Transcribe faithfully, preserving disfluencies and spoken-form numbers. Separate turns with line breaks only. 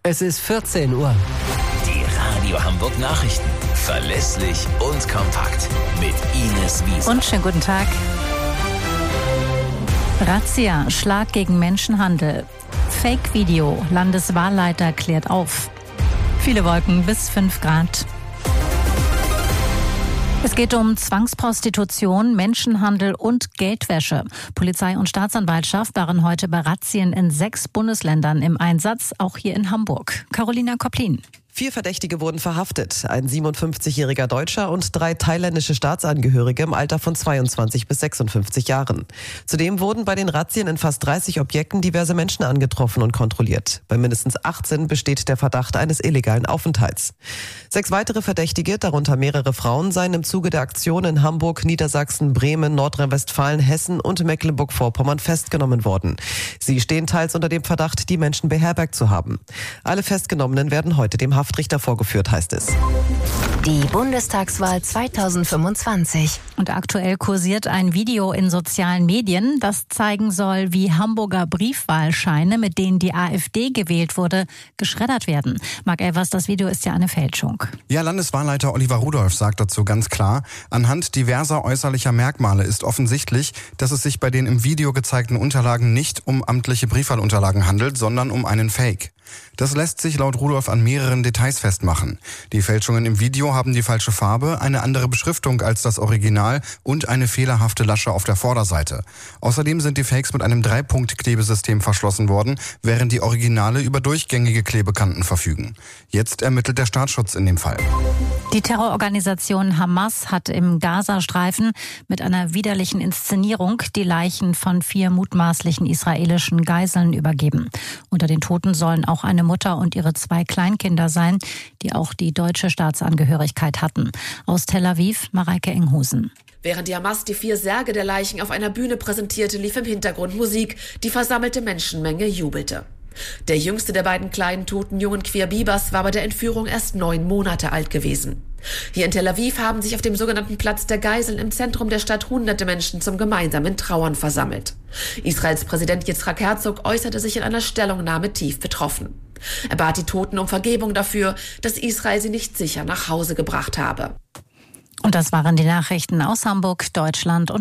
Es ist vierzehn Uhr.
Die Radio Hamburg Nachrichten. Verlässlich und kompakt. Mit Ines Wiese.
Und schönen guten Tag. Razzia, Schlag gegen Menschenhandel. Fake-Video, Landeswahlleiter klärt auf. Viele Wolken bis fünf Grad. Es geht um Zwangsprostitution, Menschenhandel und Geldwäsche. Polizei und Staatsanwaltschaft waren heute bei Razzien in sechs Bundesländern im Einsatz, auch hier in Hamburg. Carolina Koplin.
Vier Verdächtige wurden verhaftet, ein siebenundfünfzigjähriger Deutscher und drei thailändische Staatsangehörige im Alter von zweiundzwanzig bis sechsundfünfzig Jahren. Zudem wurden bei den Razzien in fast dreißig Objekten diverse Menschen angetroffen und kontrolliert. Bei mindestens achtzehn besteht der Verdacht eines illegalen Aufenthalts. Sechs weitere Verdächtige, darunter mehrere Frauen, seien im Zuge der Aktion in Hamburg, Niedersachsen, Bremen, Nordrhein-Westfalen, Hessen und Mecklenburg-Vorpommern festgenommen worden. Sie stehen teils unter dem Verdacht, die Menschen beherbergt zu haben. Alle Festgenommenen werden heute dem Haftrichter vorgeführt, heißt es.
Die Bundestagswahl zweitausendfünfundzwanzig.
Und aktuell kursiert ein Video in sozialen Medien, das zeigen soll, wie Hamburger Briefwahlscheine, mit denen die AfD gewählt wurde, geschreddert werden. Marc Elvers, das Video ist ja eine Fälschung.
Ja, Landeswahlleiter Oliver Rudolph sagt dazu ganz klar, anhand diverser äußerlicher Merkmale ist offensichtlich, dass es sich bei den im Video gezeigten Unterlagen nicht um amtliche Briefwahlunterlagen handelt, sondern um einen Fake. Das lässt sich laut Rudolph an mehreren Details festmachen. Die Fälschungen im Video haben die falsche Farbe, eine andere Beschriftung als das Original und eine fehlerhafte Lasche auf der Vorderseite. Außerdem sind die Fakes mit einem Drei-Punkt-Klebesystem verschlossen worden, während die Originale über durchgängige Klebekanten verfügen. Jetzt ermittelt der Staatsschutz in dem Fall.
Die Terrororganisation Hamas hat im Gazastreifen mit einer widerlichen Inszenierung die Leichen von vier mutmaßlichen israelischen Geiseln übergeben. Unter den Toten sollen auch eine Mutter und ihre zwei Kleinkinder sein, die auch die deutsche Staatsangehörigkeit hatten. Aus Tel Aviv, Mareike Enghusen.
Während die Hamas die vier Särge der Leichen auf einer Bühne präsentierte, lief im Hintergrund Musik. Die versammelte Menschenmenge jubelte. Der jüngste der beiden kleinen toten Jungen, Queer Bibas, war bei der Entführung erst neun Monate alt gewesen. Hier in Tel Aviv haben sich auf dem sogenannten Platz der Geiseln im Zentrum der Stadt hunderte Menschen zum gemeinsamen Trauern versammelt. Israels Präsident Yitzhak Herzog äußerte sich in einer Stellungnahme tief betroffen. Er bat die Toten um Vergebung dafür, dass Israel sie nicht sicher nach Hause gebracht habe.
Und das waren die Nachrichten aus Hamburg, Deutschland und